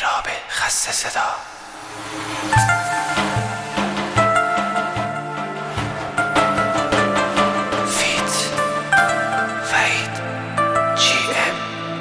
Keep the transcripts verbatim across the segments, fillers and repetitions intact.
مهراب خسته صدا. فیت وحید جی ام.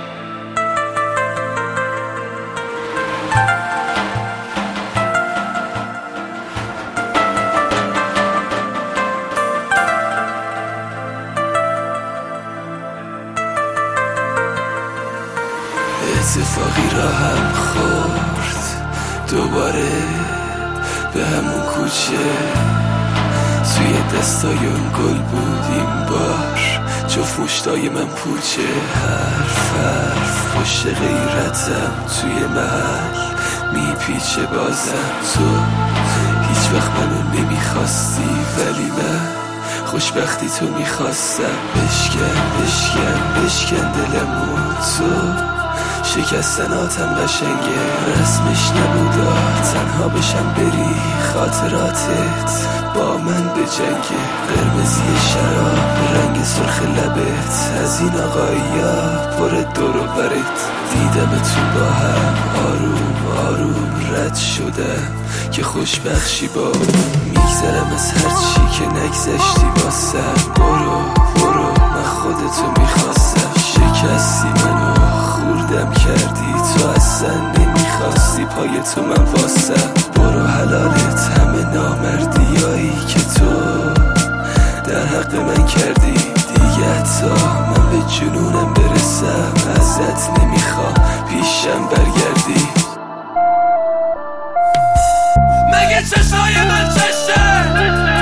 اتفاقی را هم خورد دوباره به همون کوچه، توی دستای اون گل بود این بار جفت مشتای من پوچه. حرف حرف پشت غیرتم توی محل میپیچه بازم. تو هیچ وقت منو نمیخواستی ولی من خوشبختی تو میخواستم. بشکن بشکن بشکن دلمو، تو شکستناتم قشنگه رسمش نبودا تنها بشم بری خاطراتت با من به جنگه. قرمزی شراب رنگ سرخ لبت از این آقایا پر دور و برت. دیدم تو با هم آروم آروم رد شدم که خوشبخشی با میگذرم از هرچی که نگذشتی واسم. برو برو من خودتو میخواستم. شکستی منو خوردم کردی تو اصلا نمیخواستی پای تو من واسم. برو حلالت همه نامردیایی که تو در حق من کردی. دیگه تا من به جنونم برسم ازت نمیخوام پیشم برگردی. مگه چشای من چشه